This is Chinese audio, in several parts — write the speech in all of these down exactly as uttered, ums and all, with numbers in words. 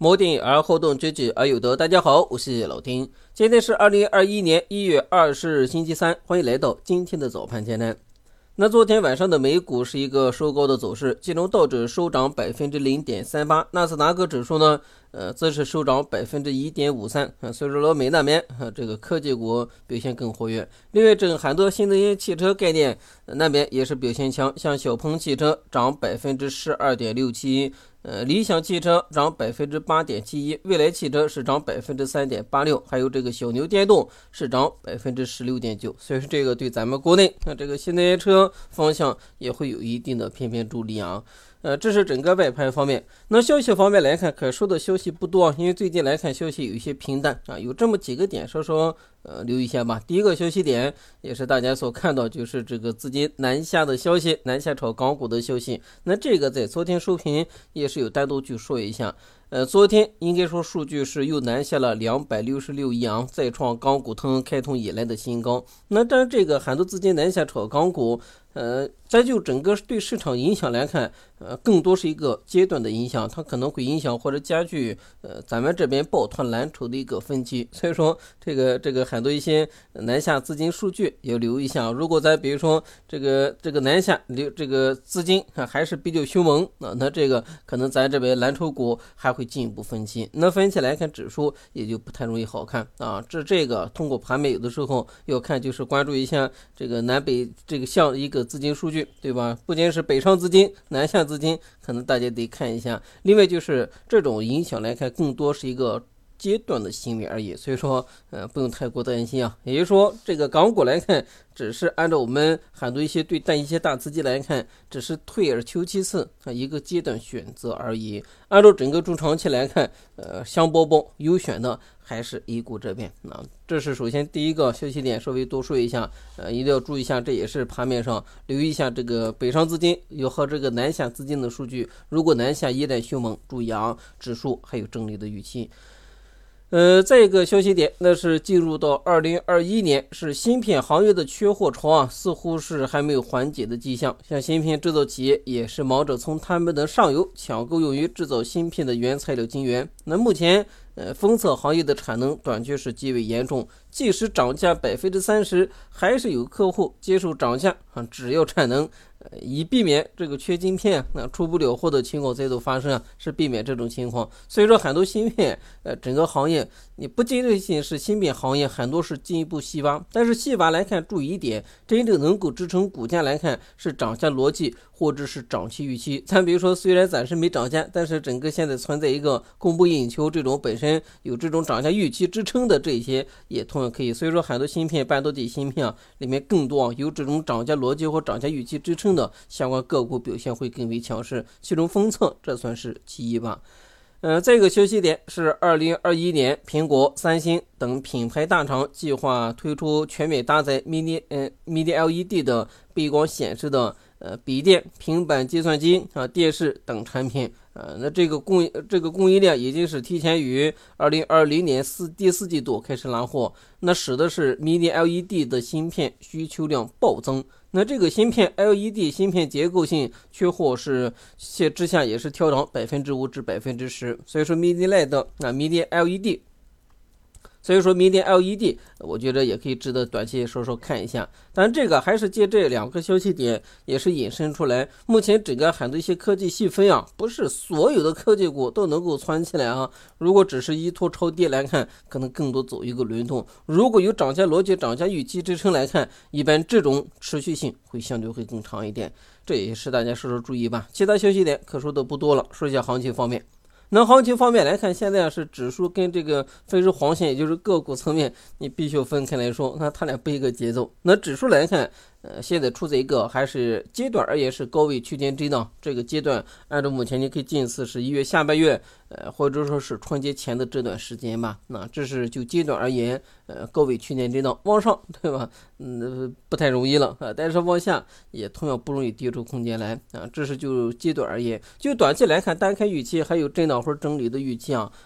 摩定而后动，知止而有得。大家好，我是老丁，今天是二零二一年一月二十日星期三，欢迎来到今天的早盘简单。那昨天晚上的美股是一个收高的走势，其中道指收涨 百分之零点三八， 纳斯达克指数呢呃，则是收涨 百分之一点五三， 所以说老美那边、啊、这个科技股表现更活跃。另外，这个很多新能源汽车概念、呃、那边也是表现强，像小鹏汽车涨 百分之十二点六七，呃，理想汽车涨 百分之八点七一， 未来汽车是涨 百分之三点八六， 还有这个小牛电动是涨 百分之十六点九， 所以说这个对咱们国内那这个新能源车方向也会有一定的偏偏助力啊。呃，这是整个外盘方面。那消息方面来看，可说的消息不多，因为最近来看消息有一些平淡啊，有这么几个点稍稍呃留意一下吧。第一个消息点也是大家所看到，就是这个资金南下的消息，南下炒港股的消息。那这个在昨天收评也是有单独去说一下。呃，昨天应该说数据是又南下了两百六十六亿啊，再创港股通开通以来的新高。那当然，这个很多资金南下炒港股。呃，再就整个对市场影响来看，呃，更多是一个阶段的影响，它可能会影响或者加剧呃咱们这边抱团蓝筹的一个分歧。所以说，这个这个很多一些南下资金数据也留意一下。如果咱比如说这个这个南下留这个资金还是比较凶猛啊，那这个可能咱这边蓝筹股还会进一步分歧。那分析来看，指数也就不太容易好看啊。这这个通过盘面有的时候要看，就是关注一下这个南北这个像一个资金数据，对吧？不仅是北上资金、南下资金，可能大家得看一下。另外就是这种影响来看，更多是一个阶段的行为而已，所以说呃不用太过担心啊。也就是说，这个港股来看，只是按照我们很多一些对但一些大资金来看，只是退而求其次啊一个阶段选择而已。按照整个中长期来看，呃香饽饽优选的还是 A 股这边啊。这是首先第一个消息点，稍微多说一下，呃一定要注意一下，这也是盘面上留意一下这个北上资金有和这个南下资金的数据。如果南下依然凶猛，注意啊，指数还有整理的预期。呃，再一个消息点，那是进入到二零二一年，是芯片行业的缺货潮啊，似乎是还没有缓解的迹象。像芯片制造企业也是忙着从他们的上游抢购用于制造芯片的原材料晶圆。那目前，呃，封测行业的产能短缺是极为严重，即使涨价 百分之三十， 还是有客户接受涨价啊，只要产能。以避免这个缺晶片那出不了货的情况再度发生啊，是避免这种情况。所以说很多芯片呃整个行业你不仅仅是芯片行业，很多是进一步细挖。但是细挖来看，注意一点，真正能够支撑股价来看是涨价逻辑或者是涨期预期。咱比如说虽然暂时没涨价，但是整个现在存在一个供不应求，这种本身有这种涨价预期支撑的这些也同样可以。所以说很多芯片半导体芯片啊里面更多、啊、有这种涨价逻辑或涨价预期支撑的相关个股表现会更为强势，其中封测这算是其一吧。呃，再一个消息点是二零二一年，苹果、三星等品牌大厂计划推出全面搭载 mini 呃 mini L E D 的背光显示的呃笔电、平板计算机啊、电视等产品。呃，那这个供这个供应链已经是提前于二零二零年四第四季度开始拉货，那使得是 mini L E D 的芯片需求量暴增。那这个芯片 L E D 芯片结构性缺货是之下也是调涨 百分之五 至 百分之十， 所以说 mini L E D 那 mini L E D。所以说明年 L E D 我觉得也可以值得短期稍稍看一下，但这个还是借这两个消息点也是引申出来，目前整个很多一些科技细分啊，不是所有的科技股都能够窜起来啊。如果只是依托超跌来看，可能更多走一个轮动，如果有涨价逻辑、涨价预期支撑来看，一般这种持续性会相对会更长一点，这也是大家稍稍注意吧。其他消息点可说的不多了，说一下行情方面。那行情方面来看，现在是指数跟这个分时黄线，也就是个股层面，你必须分开来说，那它俩不一个节奏。那指数来看，呃，现在处在一个还是阶段而言是高位区间震荡这个阶段，按照目前你可以近似是一月下半月，呃，或者说是春节前的这段时间吧。那这是就阶段而言，呃，高位区间震荡，往上对吧？嗯，不太容易了啊，但是往下也同样不容易跌出空间来啊。这是就阶段而言，就短期来看，单看预期还有震荡或者整理的预期啊，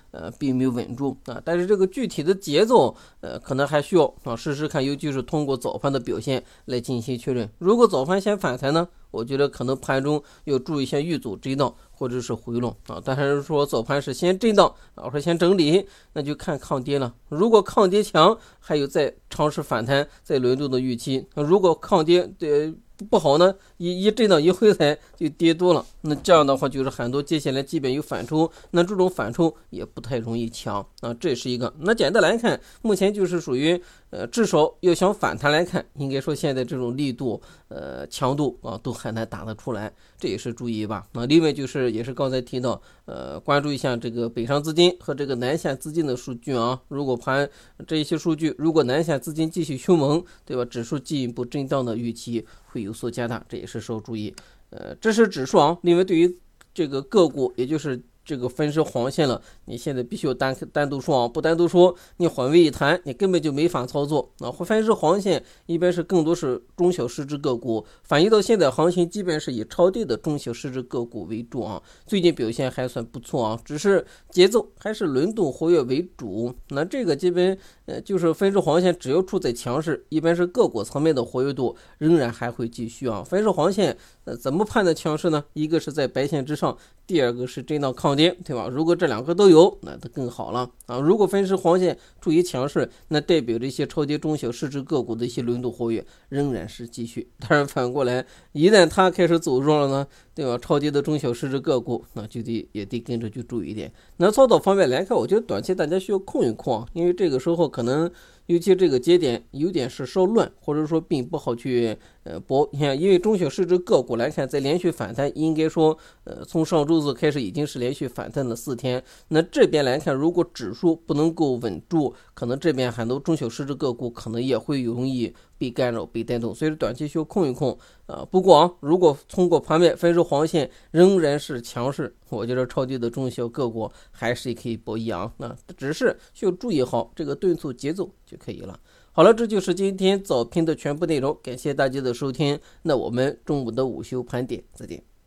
呃，并没有稳住啊。但是这个具体的节奏，呃，可能还需要啊试试看，尤其是通过早盘的表现来进行确认。如果早盘先反弹呢，我觉得可能盘中要注意一下遇阻震荡或者是回落啊。但是说早盘是先震荡啊，或者先整理，那就看抗跌了。如果抗跌强，还有再尝试反弹，在轮动的预期。如果抗跌对不好呢，一一震荡一回踩就跌多了，那这样的话就是很多接下来即便有反抽，那这种反抽也不太容易强啊，这是一个。那简单来看，目前就是属于呃，至少要想反弹来看，应该说现在这种力度呃强度啊都很难打得出来，这也是注意吧。那另外就是也是刚才提到呃，关注一下这个北上资金和这个南下资金的数据啊，如果盘这一些数据，如果南下资金继续凶猛，对吧，指数进一步震荡的预期会有所加大，这也是需要注意。呃，这是指数啊。另外对于这个个股，也就是这个分时黄线了，你现在必须要单单独说啊，不单独说，你混为一谈，你根本就没法操作啊。分时黄线一般是更多是中小市值个股，反映到现在行情基本是以超跌的中小市值个股为主啊。最近表现还算不错啊，只是节奏还是轮动活跃为主。那这个基本呃就是分时黄线，只要处在强势，一般是个股层面的活跃度仍然还会继续啊。分时黄线呃怎么判断强势呢？一个是在白线之上，第二个是震荡抗跌，对吧？如果这两个都有，那它更好了啊。如果分时黄线处于强势，那代表着一些超跌中小市值个股的一些轮动活跃仍然是继续。当然反过来，一旦它开始走弱了呢，对吧？超跌的中小市值个股，那就得也得跟着去注意一点。那操作方面来看，我觉得短期大家需要控一控，因为这个时候可能尤其这个节点有点是稍乱，或者说并不好去呃博。你看，因为中小市值个股来看，在连续反弹，应该说呃从上周四开始已经是连续反弹了四天。那这边来看，如果指数不能够稳住，可能这边很多中小市值个股可能也会容易被干扰、被带动，所以短期需要控一控啊。不过啊，如果通过盘面分时黄线仍然是强势，我觉得超低的中小个股还是可以博弈啊。那只是需要注意好这个顿挫节奏就可以了。好了，这就是今天早评的全部内容，感谢大家的收听。那我们中午的午休盘点再见。